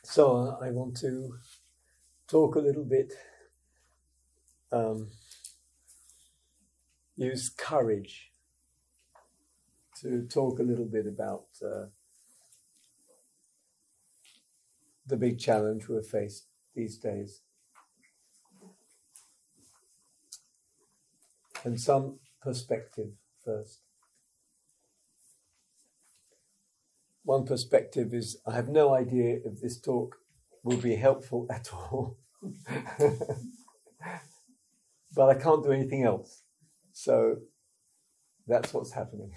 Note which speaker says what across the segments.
Speaker 1: So I want to talk a little bit, use courage to talk a little bit about the big challenge we're faced these days. And some perspective first. One perspective is, I have no idea if this talk will be helpful at all. But I can't do anything else. So that's what's happening.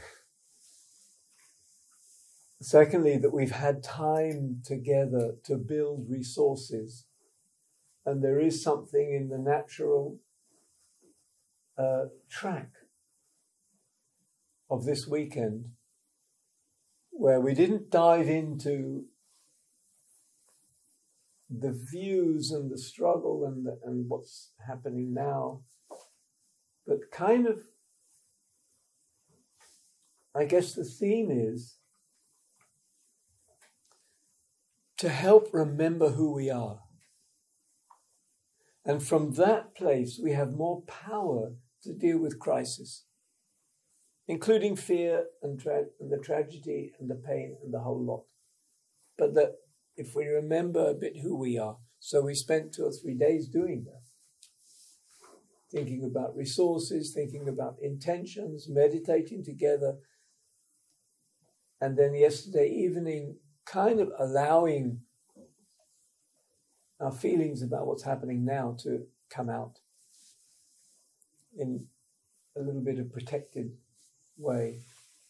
Speaker 1: Secondly, that we've had time together to build resources. And there is something in the natural track of this weekend where we didn't dive into the views and the struggle and what's happening now, but kind of, I guess the theme is to help remember who we are. And from that place, we have more power to deal with crisis, including fear and the tragedy and the pain and the whole lot. But that if we remember a bit who we are, so we spent 2 or 3 days doing that, thinking about resources, thinking about intentions, meditating together, and then yesterday evening kind of allowing our feelings about what's happening now to come out in a little bit of protected way.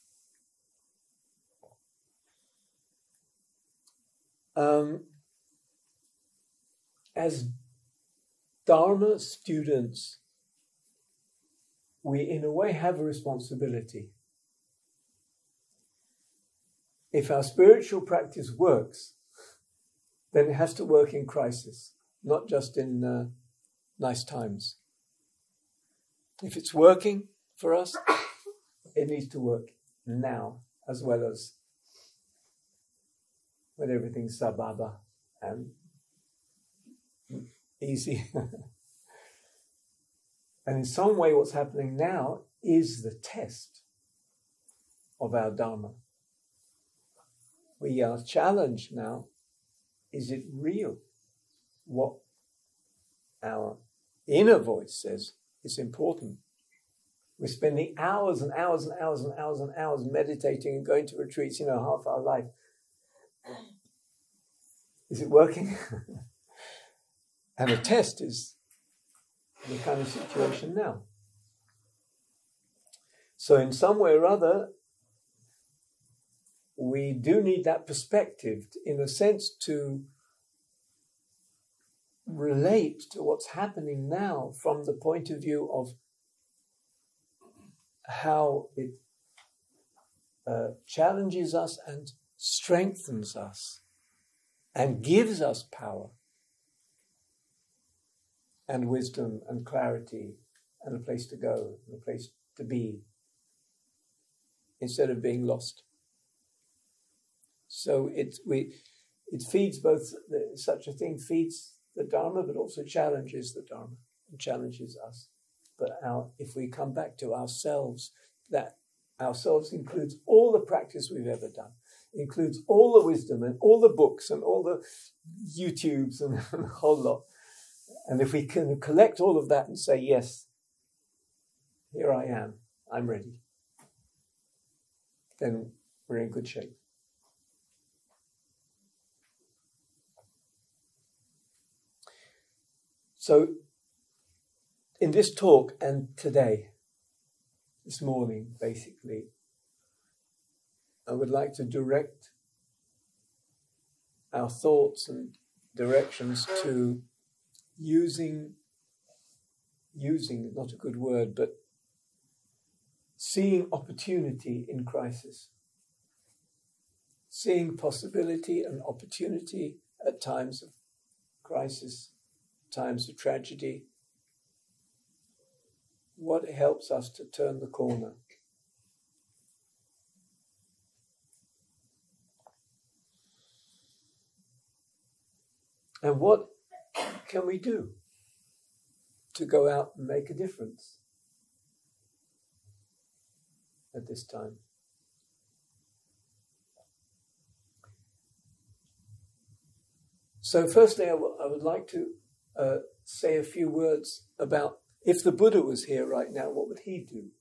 Speaker 1: As Dharma students, we in a way have a responsibility. If our spiritual practice works, then it has to work in crisis, not just in nice times. If it's working for us, it needs to work now, as well as when everything's sababa and easy. And in some way, what's happening now is the test of our Dharma. We are challenged now. Is it real? What our inner voice says is important. We're spending hours and hours and hours and hours and hours meditating and going to retreats, half our life. Is it working? And the test is the kind of situation now. So in some way or other, we do need that perspective, in a sense, to relate to what's happening now from the point of view of how it challenges us and strengthens us and gives us power and wisdom and clarity and a place to go and a place to be instead of being lost. So it feeds both, such a thing feeds the Dharma, but also challenges the Dharma and challenges us. But if we come back to ourselves, that ourselves includes all the practice we've ever done, includes all the wisdom and all the books and all the YouTubes and the whole lot. And if we can collect all of that and say, yes, here I am, I'm ready, then we're in good shape. So, in this talk and today, this morning, basically, I would like to direct our thoughts and directions to using, not a good word, but seeing opportunity in crisis. Seeing possibility and opportunity at times of crisis, times of tragedy. What helps us to turn the corner? And what can we do to go out and make a difference at this time? So firstly, I would like to say a few words about, if the Buddha was here right now, what would he do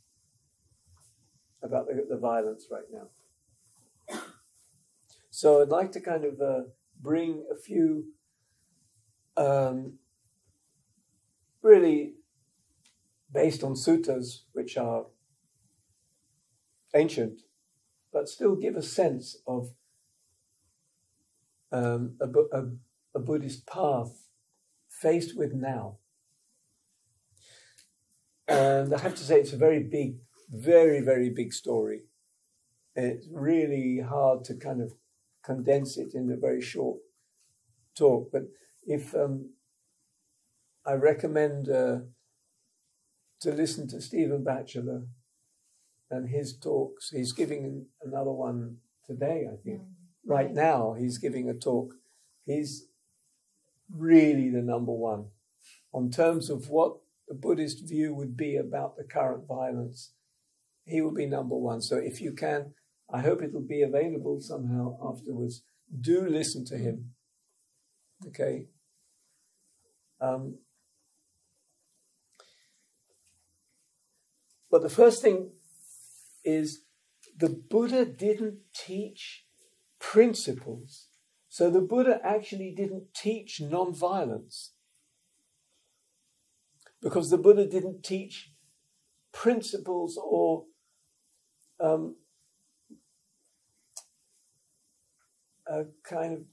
Speaker 1: about the violence right now? So I'd like to kind of bring a few really based on suttas, which are ancient, but still give a sense of a Buddhist path faced with now. And I have to say, it's a very big, very, very big story. It's really hard to kind of condense it in a very short talk. But if I recommend to listen to Stephen Batchelor and his talks. He's giving another one today, I think. Right now, he's giving a talk. He's really the number one on terms of what the Buddhist view would be about the current violence. He will be number one. So if you can, I hope it'll be available somehow afterwards. Do listen to him. Okay. But the first thing is the Buddha didn't teach principles. So the Buddha actually didn't teach non-violence, because the Buddha didn't teach principles or a kind of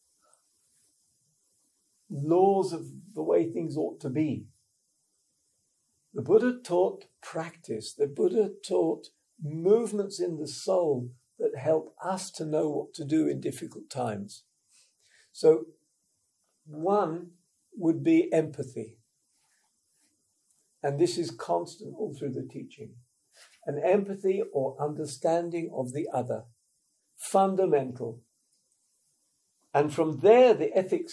Speaker 1: laws of the way things ought to be. The Buddha taught practice. The Buddha taught movements in the soul that help us to know what to do in difficult times. So one would be empathy. And this is constant all through the teaching. An empathy or understanding of the other. Fundamental. And from there, the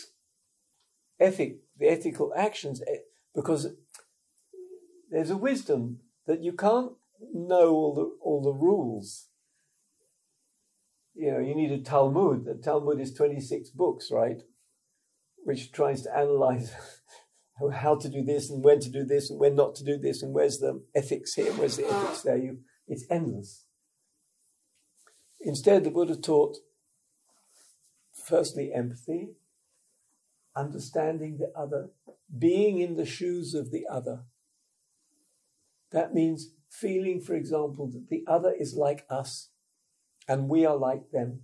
Speaker 1: ethical actions, because there's a wisdom that you can't know all the rules. You know, you need a Talmud. The Talmud is 26 books, right? Which tries to analyze how to do this and when to do this and when not to do this and where's the ethics here, where's the ethics there. It's endless. Instead, the Buddha taught, firstly, empathy, understanding the other, being in the shoes of the other. That means feeling, for example, that the other is like us and we are like them.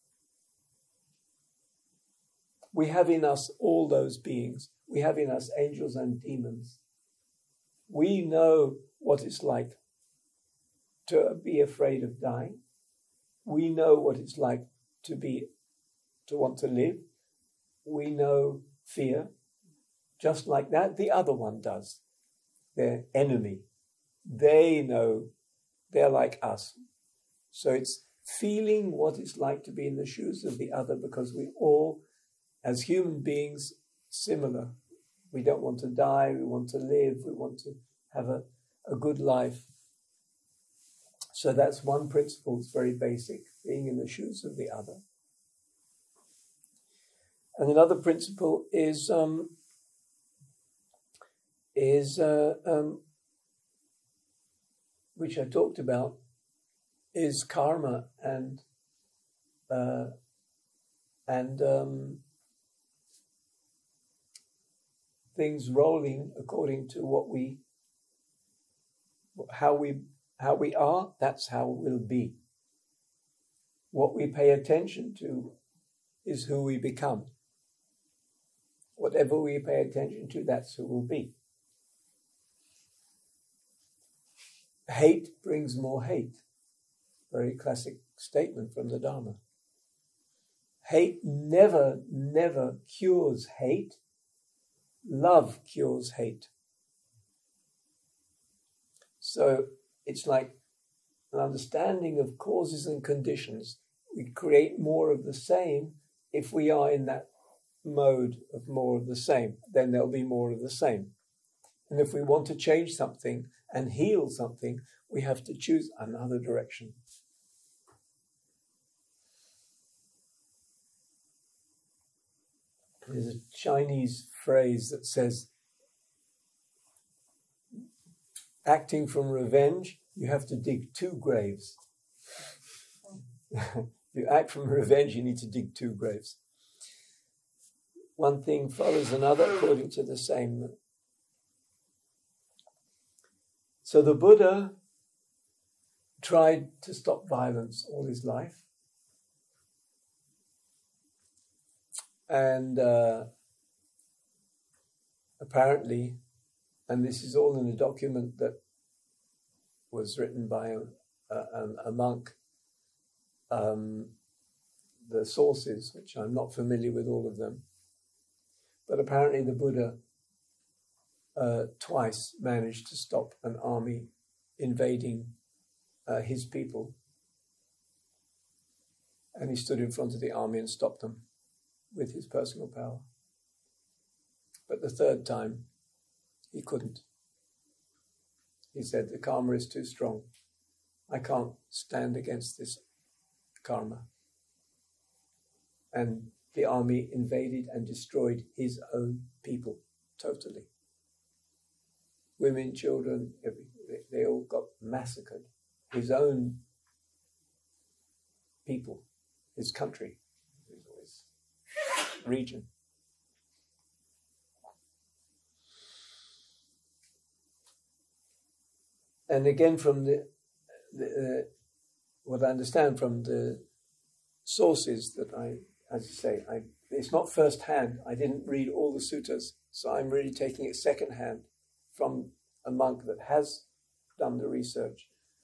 Speaker 1: We have in us all those beings. We have in us angels and demons. We know what it's like to be afraid of dying. We know what it's like to want to live. We know fear. Just like that, the other one does. Their enemy. They know they're like us. So it's feeling what it's like to be in the shoes of the other, because we all, as human beings, similar. We don't want to die, we want to live, we want to have a good life. So that's one principle, it's very basic, being in the shoes of the other. And another principle is which I talked about, is karma and things rolling according to how we are. That's how we'll be. What we pay attention to is who we become. Whatever we pay attention to, that's who we'll be. Hate brings more hate. Very classic statement from the Dharma. Hate never cures hate. Love cures hate. So it's like an understanding of causes and conditions. We create more of the same if we are in that mode of more of the same, then there'll be more of the same. And if we want to change something and heal something, we have to choose another direction. There's a Chinese phrase that says, acting from revenge, you have to dig 2 graves. If you act from revenge, you need to dig 2 graves. One thing follows another according to the same. So the Buddha tried to stop violence all his life. And apparently, and this is all in a document that was written by a monk, the sources, which I'm not familiar with all of them, but apparently the Buddha twice managed to stop an army invading his people. And he stood in front of the army and stopped them with his personal power. But the third time, he couldn't. He said, the karma is too strong. I can't stand against this karma. And the army invaded and destroyed his own people totally. Women, children, they all got massacred. His own people, his country, his region. And again, from what I understand from the sources that it's not first hand. I didn't read all the suttas, so I'm really taking it second hand from a monk that has done the research.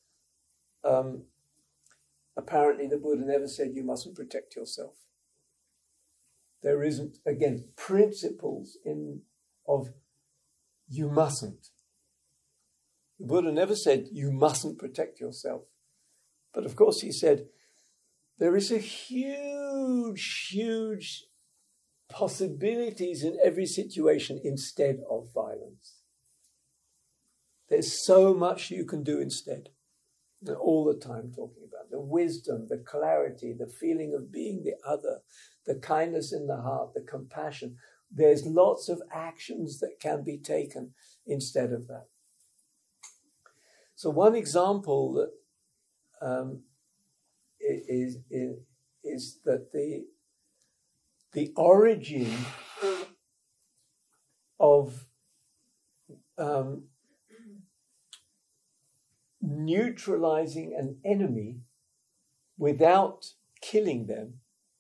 Speaker 1: Apparently the Buddha never said you mustn't protect yourself. There isn't, again, principles of you mustn't. The Buddha never said you mustn't protect yourself. But of course he said there is a huge possibilities in every situation instead of violence. There's so much you can do instead. And all the time talking about the wisdom, the clarity, the feeling of being the other, the kindness in the heart, the compassion. There's lots of actions that can be taken instead of that. So one example that is that the origin of neutralizing an enemy without killing them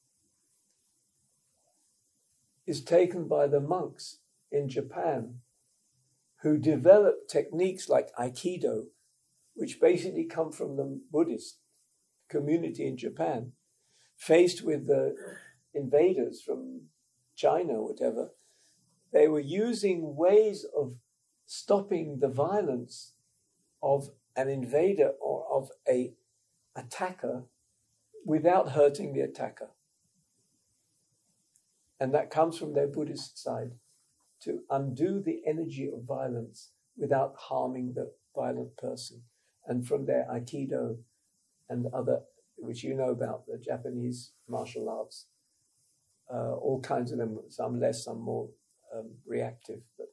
Speaker 1: is taken by the monks in Japan, who developed techniques like Aikido, which basically come from the Buddhist community in Japan, faced with the invaders from China or whatever. They were using ways of stopping the violence of an invader or of an attacker without hurting the attacker. And that comes from their Buddhist side, to undo the energy of violence without harming the violent person. And from their Aikido and other, which you know about, the Japanese martial arts, all kinds of them, some less, some more reactive. But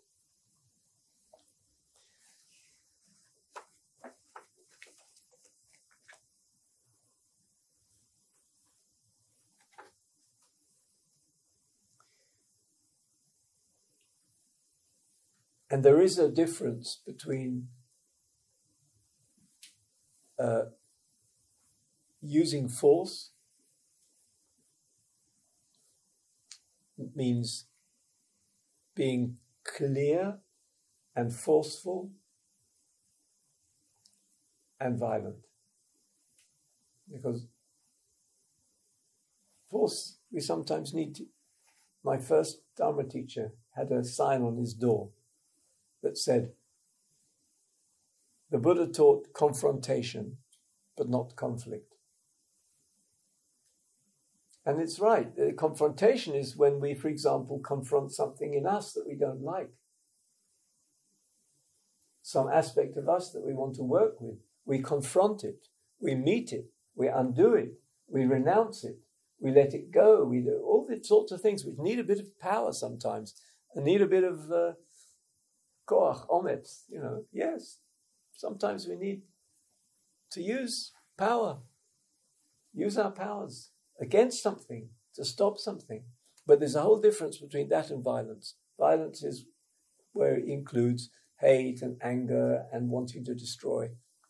Speaker 1: and there is a difference between using force, means being clear and forceful and violent. Because force, we sometimes need to. My first Dharma teacher had a sign on his door that said, the Buddha taught confrontation, but not conflict. And it's right. The confrontation is when we, for example, confront something in us that we don't like. Some aspect of us that we want to work with. We confront it. We meet it. We undo it. We renounce it. We let it go. We do all these sorts of things which need a bit of power sometimes and need a bit of koach, ometz. Yes, sometimes we need to use power. Use our powers against something, to stop something. But there's a whole difference between that and violence. Violence is where it includes hate and anger and wanting to destroy.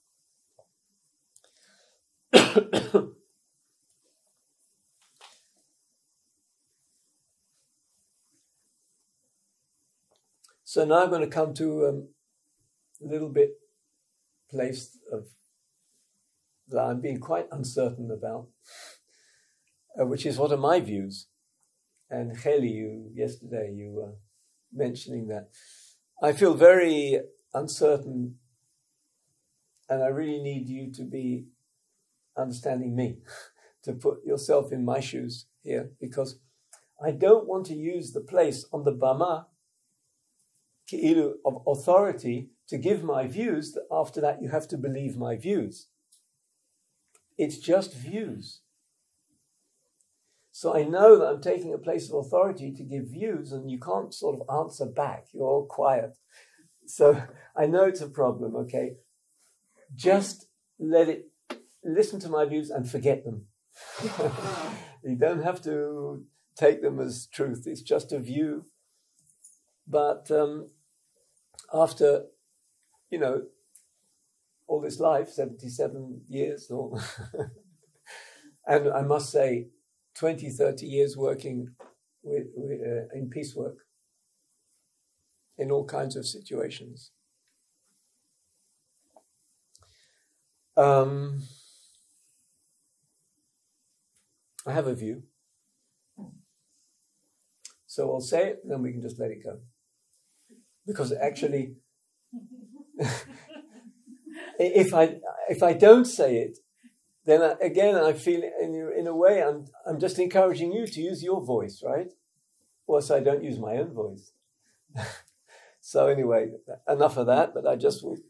Speaker 1: So now I'm going to come to a little bit place of that I'm being quite uncertain about, which is what are my views. And Heli, yesterday you were mentioning that. I feel very uncertain, and I really need you to be understanding me, to put yourself in my shoes here, because I don't want to use the place on the bama of authority to give my views, that after that you have to believe my views. It's just views. So I know that I'm taking a place of authority to give views, and you can't sort of answer back. You're all quiet. So I know it's a problem, okay? Just listen to my views and forget them. You don't have to take them as truth. It's just a view. But after, all this life, 77 years, and I must say, 20, 30 years working in peace work, in all kinds of situations. I have a view. So I'll say it, then we can just let it go. Because actually, if I don't say it, then I feel in a way I'm just encouraging you to use your voice, right? Or so I don't use my own voice. So anyway, enough of that. But I just will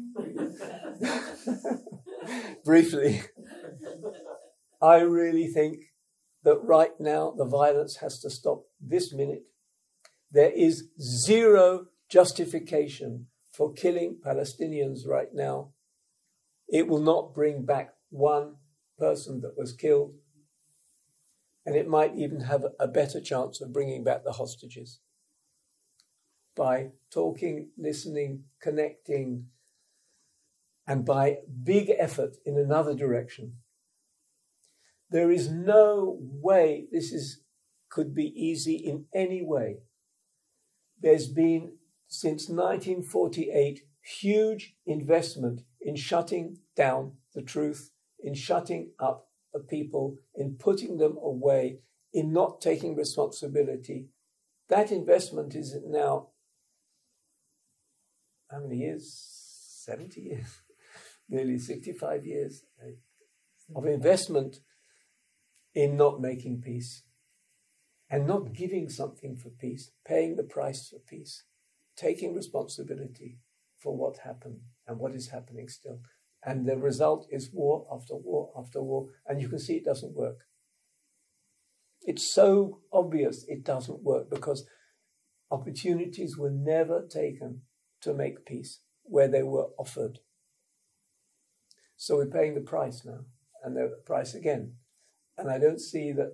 Speaker 1: briefly. I really think that right now the violence has to stop this minute. There is zero justification for killing Palestinians right now. It will not bring back one person that was killed, and it might even have a better chance of bringing back the hostages by talking, listening, connecting, and by big effort in another direction. There is no way this could be easy in any way. There's been, since 1948, huge investment in shutting down the truth, in shutting up the people, in putting them away, in not taking responsibility. That investment is now, how many years? 70 years? Nearly 65 years of investment in not making peace and not giving something for peace, paying the price for peace, taking responsibility for what happened and what is happening still. And the result is war after war after war. And you can see it doesn't work. It's so obvious it doesn't work because opportunities were never taken to make peace where they were offered. So we're paying the price now, and the price again. And I don't see that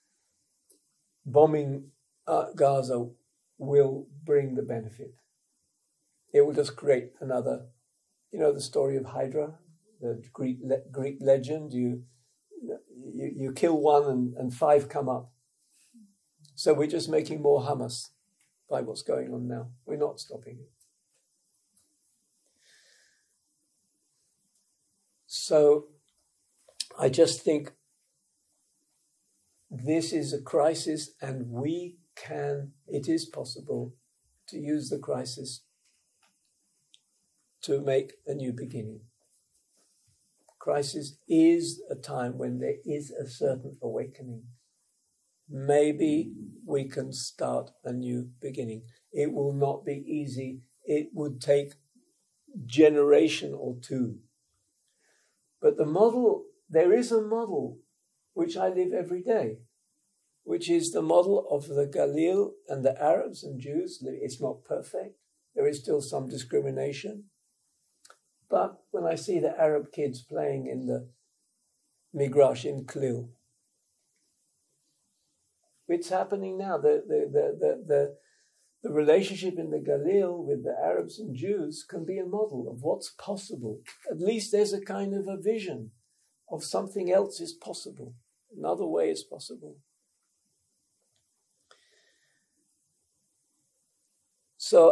Speaker 1: bombing Gaza will bring the benefit. It will just create another, the story of Hydra, the Greek legend. You kill one and five come up. So we're just making more Hamas by what's going on now. We're not stopping it. So I just think this is a crisis, and it is possible to use the crisis to make a new beginning. Crisis is a time when there is a certain awakening. maybe we can start a new beginning. It will not be easy. It would take generation or two. But there is a model which I live every day, which is the model of the Galil and the Arabs and Jews. It's not perfect. There is still some discrimination. But when I see the Arab kids playing in the Migrash in Klil, it's happening now. The relationship in the Galil with the Arabs and Jews can be a model of what's possible. At least there's a kind of a vision of something else is possible. Another way is possible. So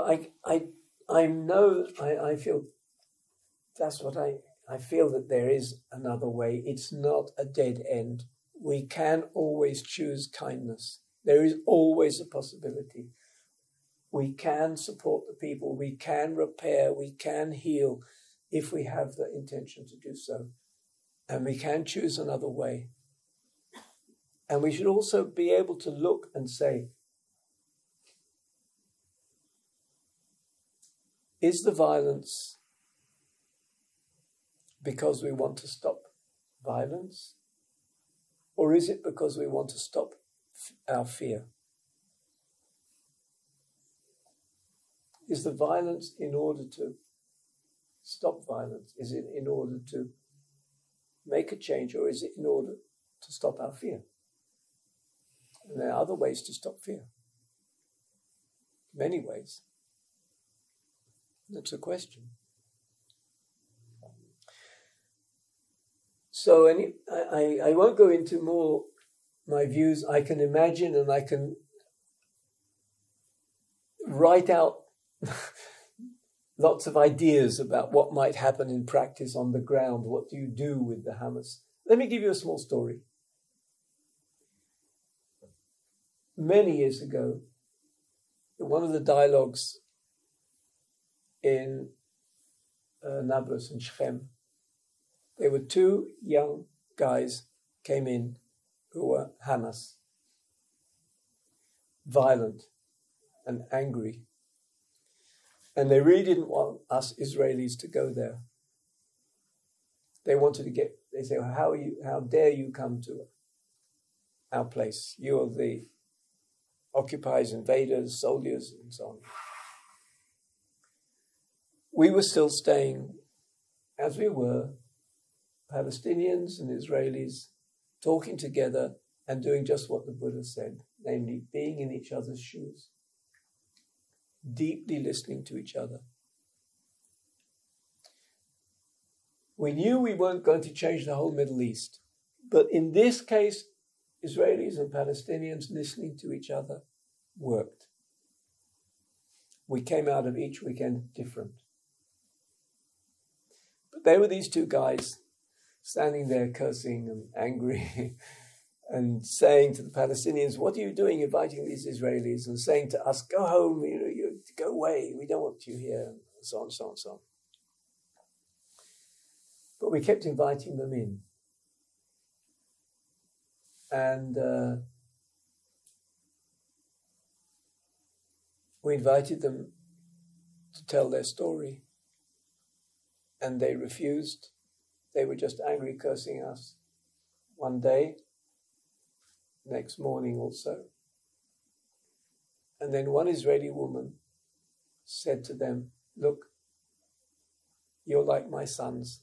Speaker 1: I feel that's what I feel, that there is another way. It's not a dead end. We can always choose kindness. There is always a possibility. We can support the people. We can repair. We can heal if we have the intention to do so. And we can choose another way. And we should also be able to look and say, is the violence because we want to stop violence? Or is it because we want to stop our fear? Is the violence in order to stop violence? Is it in order to make a change, or is it in order to stop our fear? And there are other ways to stop fear. Many ways. That's a question. So I won't go into more my views. I can imagine and I can write out lots of ideas about what might happen in practice on the ground. What do you do with the Hamas? Let me give you a small story. Many years ago, in one of the dialogues in Nablus and Shechem, there were two young guys came in who were Hamas, violent and angry. And they really didn't want us Israelis to go there. They wanted to they say, how dare you come to our place? You are the occupiers, invaders, soldiers, and so on. We were still staying as we were, Palestinians and Israelis, talking together and doing just what the Buddha said, namely being in each other's shoes, deeply listening to each other. We knew we weren't going to change the whole Middle East, but in this case, Israelis and Palestinians listening to each other worked. We came out of each weekend different. But there were these two guys standing there cursing and angry and saying to the Palestinians, what are you doing inviting these Israelis? And saying to us, go home, you go away, we don't want you here, and so on, so on, so on. But we kept inviting them in. And we invited them to tell their story. And they refused. They were just angry, cursing us one day, next morning also. And then one Israeli woman said to them, look, you're like my sons.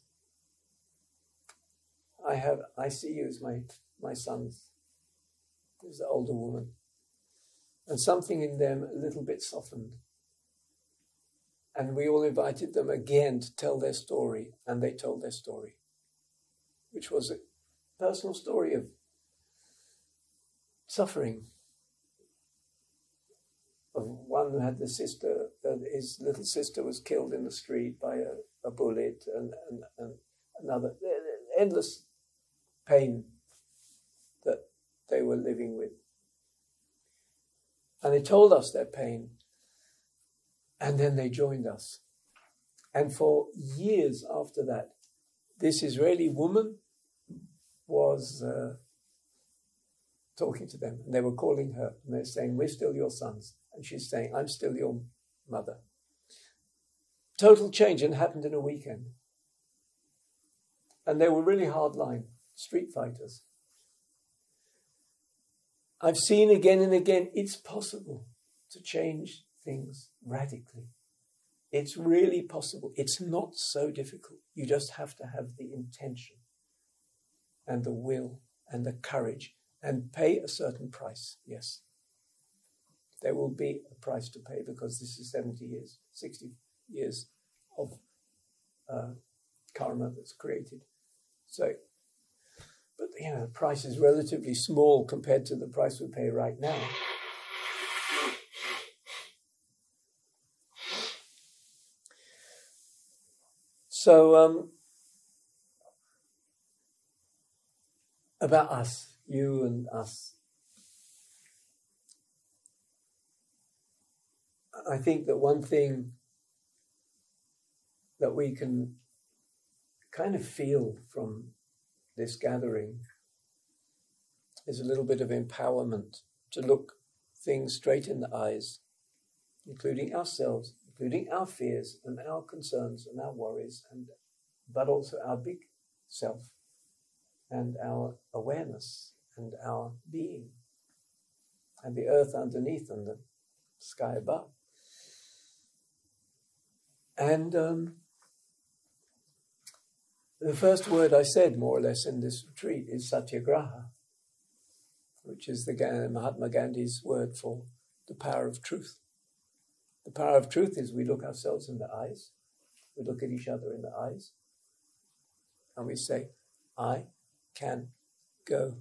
Speaker 1: I see you as my sons. There's the older woman. And something in them a little bit softened. And we all invited them again to tell their story, and they told their story, which was a personal story of suffering. Of one who had the sister, his little sister was killed in the street by a bullet, and another, endless pain that they were living with. And they told us their pain, and then they joined us. And for years after that, this Israeli woman was talking to them, and they were calling her, and they're saying, "We're still your sons," and she's saying, "I'm still your mother." Total change, and happened in a weekend. And they were really hardline street fighters. I've seen again and again, it's possible to change things radically. It's really possible. It's not so difficult. You just have to have the intention and the will and the courage and pay a certain price. Yes. There will be a price to pay because this is 70 years, 60 years of karma that's created. So, but the price is relatively small compared to the price we pay right now. So, about us, you and us. I think that one thing that we can kind of feel from this gathering is a little bit of empowerment to look things straight in the eyes, including ourselves, including our fears and our concerns and our worries, but also our big self and our awareness and our being and the earth underneath and the sky above. And the first word I said, more or less, in this retreat is satyagraha, which is the Mahatma Gandhi's word for the power of truth. The power of truth is we look ourselves in the eyes, we look at each other in the eyes, and we say, I can go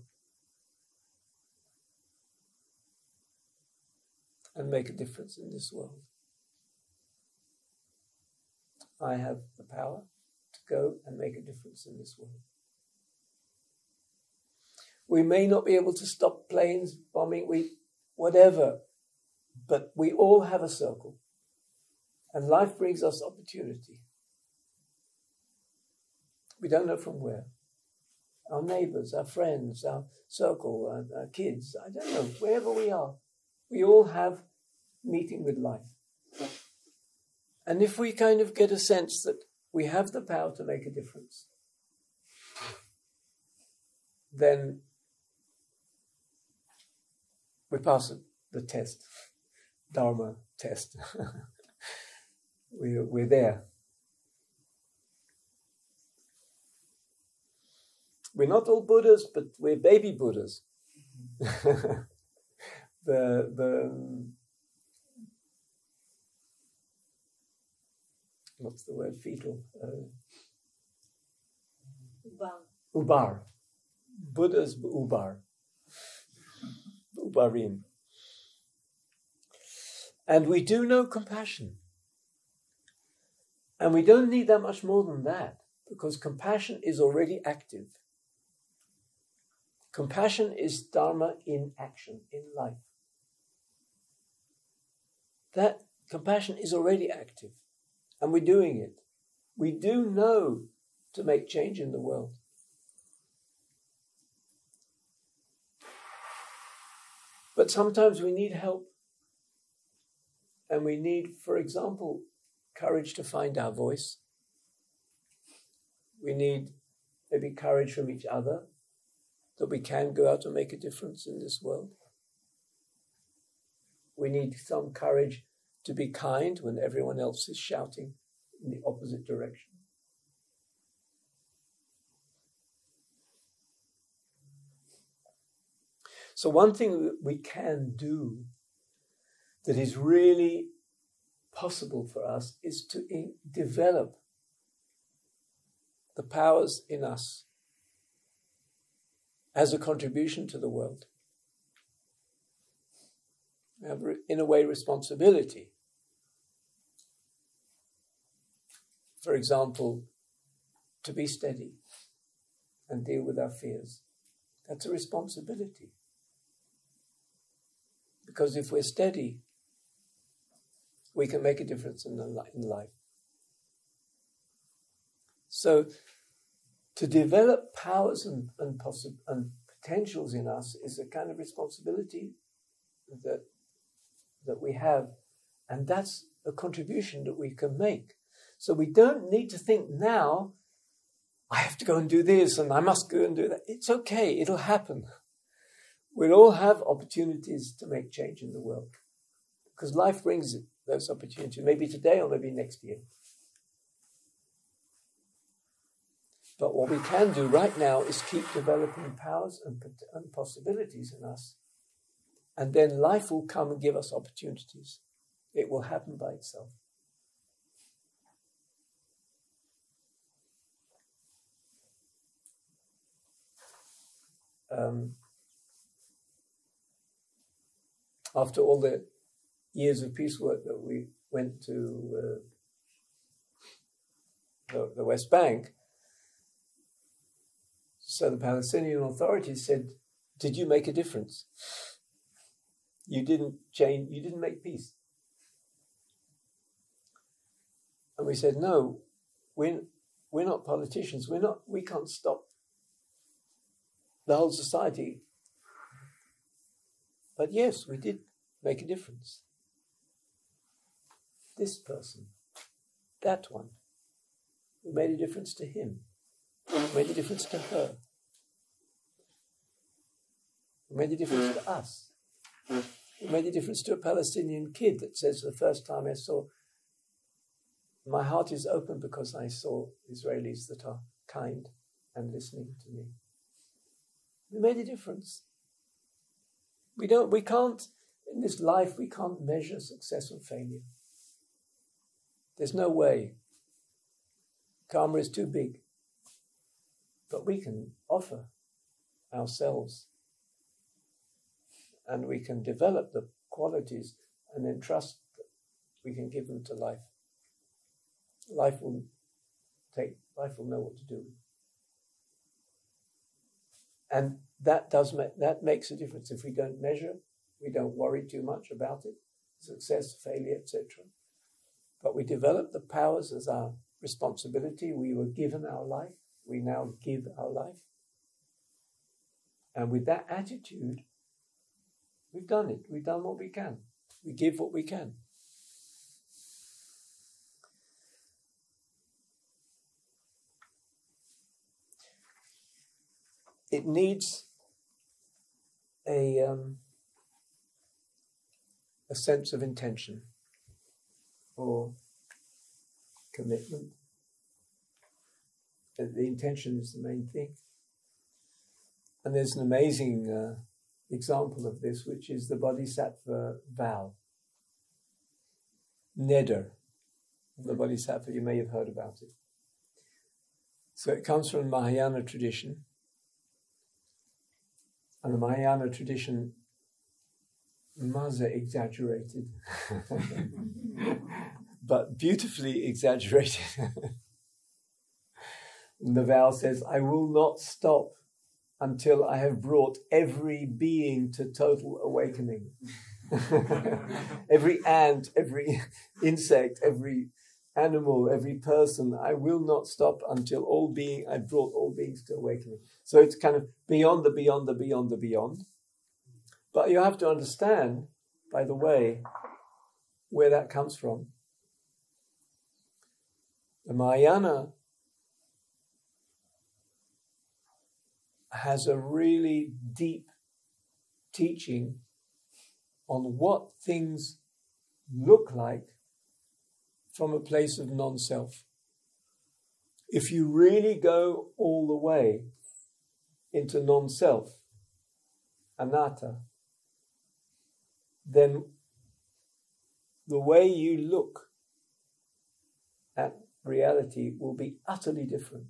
Speaker 1: and make a difference in this world. I have the power to go and make a difference in this world. We may not be able to stop planes bombing, whatever, but we all have a circle. And life brings us opportunity. We don't know from where. Our neighbors, our friends, our circle, our kids, I don't know, wherever we are, we all have meeting with life. And if we kind of get a sense that we have the power to make a difference, then we pass the test, Dharma test. We're there. We're not all Buddhas, but we're baby Buddhas. What's the word? Fetal. Ubar. Buddha's Ubar. Ubarim. And we do know compassion. And we don't need that much more than that, because compassion is already active. Compassion is Dharma in action, in life. That compassion is already active. And we're doing it. We do know to make change in the world. But sometimes we need help. And we need, for example, courage to find our voice. We need maybe courage from each other, that we can go out and make a difference in this world. We need some courage to be kind when everyone else is shouting in the opposite direction. So one thing that we can do that is really possible for us is to develop the powers in us as a contribution to the world. We have, in a way, responsibility. For example, to be steady and deal with our fears. That's a responsibility. Because if we're steady, we can make a difference in life. So, to develop powers and potentials in us is a kind of responsibility that we have, and that's a contribution that we can make. So we don't need to think now, I have to go and do this and I must go and do that. It's okay, it'll happen. We'll all have opportunities to make change in the world because life brings those opportunities, maybe today or maybe next year. But what we can do right now is keep developing powers and possibilities in us. And then life will come and give us opportunities. It will happen by itself. After all the years of peace work that we went to the West Bank, so the Palestinian authorities said, did you make a difference? You didn't change, you didn't make peace. And we said, no, we're not politicians. We can't stop the whole society. But yes, we did make a difference. This person, that one, we made a difference to him. We made a difference to her. We made a difference to us. We made a difference to a Palestinian kid that says, the first time I saw, my heart is open because I saw Israelis that are kind and listening to me. We made a difference. We can't, in this life, we can't measure success or failure. There's no way. Karma is too big. But we can offer ourselves and we can develop the qualities and then trust that we can give them to life. Life will know what to do. And that makes a difference. If we don't measure, we don't worry too much about it, success, failure, etc. But we develop the powers as our responsibility. We were given our life. We now give our life. And with that attitude, we've done it. We've done what we can. We give what we can. It needs a sense of intention or commitment. The intention is the main thing. And there's an amazing example of this, which is the Bodhisattva vow. Neder, the Bodhisattva, you may have heard about it. So it comes from Mahayana tradition. And the Mahayana tradition, Maza exaggerated, but beautifully exaggerated. The vow says, I will not stop until I have brought every being to total awakening. Every ant, every insect, every animal, every person, I will not stop until I've brought all beings to awakening. So it's kind of beyond the beyond the beyond the beyond. But you have to understand, by the way, where that comes from. The Mahayana has a really deep teaching on what things look like from a place of non-self. If you really go all the way into non-self, anatta, then the way you look at reality will be utterly different.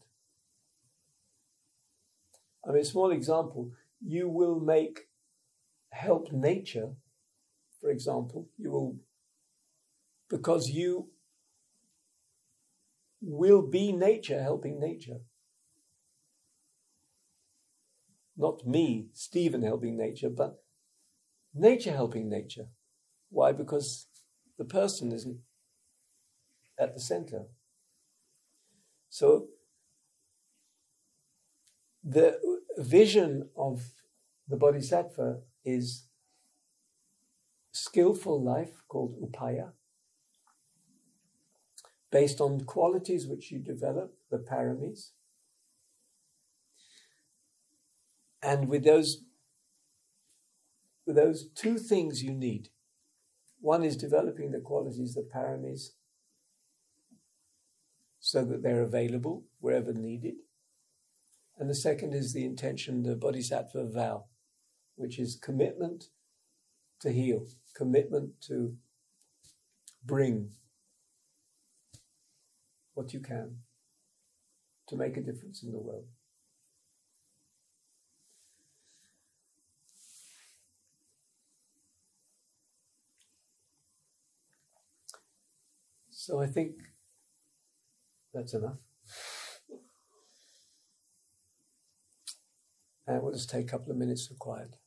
Speaker 1: I mean, a small example, you will help nature, for example, because you will be nature helping nature. Not me, Stephen, helping nature, but nature helping nature. Why? Because the person isn't at the center. So the vision of The bodhisattva is skillful life called upaya, based on qualities which you develop, the paramis. And with those two things you need. One is developing the qualities, the paramis, so that they're available wherever needed. And the second is the intention, the bodhisattva vow, which is commitment to heal, commitment to bring what you can to make a difference in the world. So I think that's enough. And we'll just take a couple of minutes of quiet.